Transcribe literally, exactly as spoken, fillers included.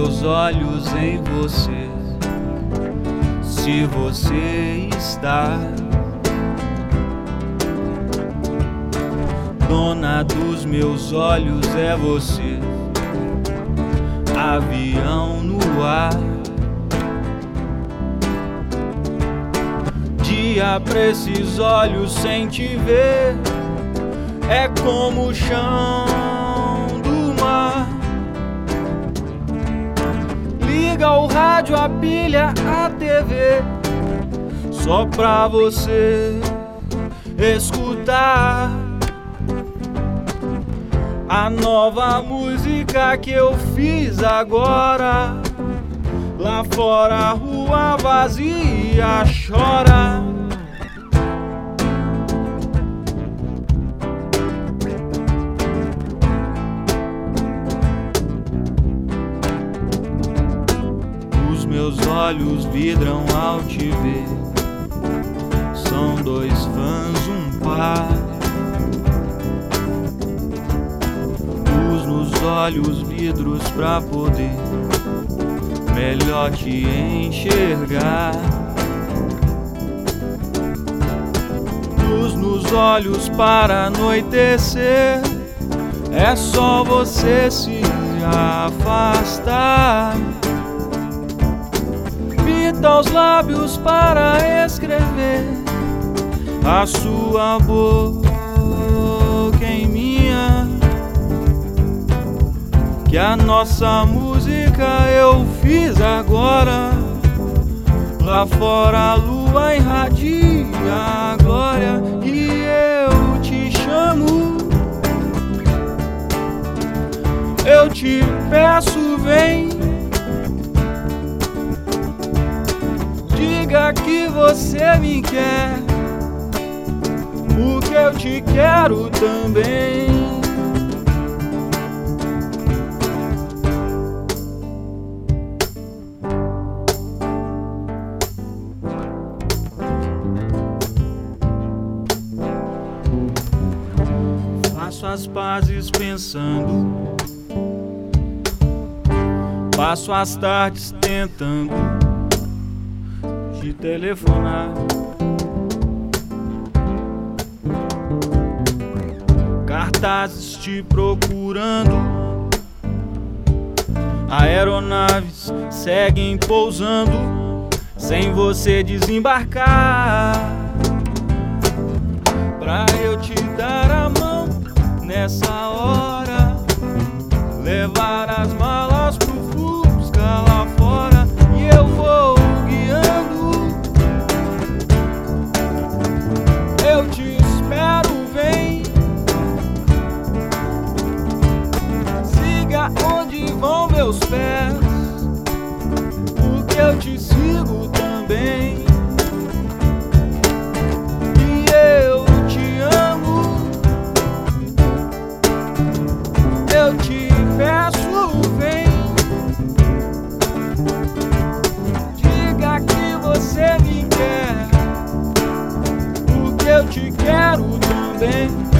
meus olhos em você. Se você está dona dos meus olhos, é você. Avião no ar, dia pra esses olhos sem te ver é como o chão do mar. Liga o rádio, a pilha, a T V, só pra você escutar a nova música que eu fiz agora. Lá fora a rua vazia chora. Os meus olhos vidram ao te ver. São dois fãs, um par. Luz nos olhos, vidros pra poder melhor te enxergar. Luz nos olhos para anoitecer, é só você se afastar. Pinta os lábios para escrever a sua boca em minha, que a nossa música eu fiz agora. Lá fora a lua irradia a glória e eu te chamo. Eu te peço, vem. Diga que você me quer, porque eu te quero também. Faço as pazes pensando, passo as tardes tentando te telefonar. Cartazes te procurando, aeronaves seguem pousando sem você desembarcar. Pra eu te dar a mão nessa hora, levar as malas pro Fusca lá fora, e eu vou guiando. Eu te espero, vem. Siga onde vão meus pés, porque eu te sigo também. E eu te amo. Eu te peço, vem. Diga que você me quer, porque eu te quero também.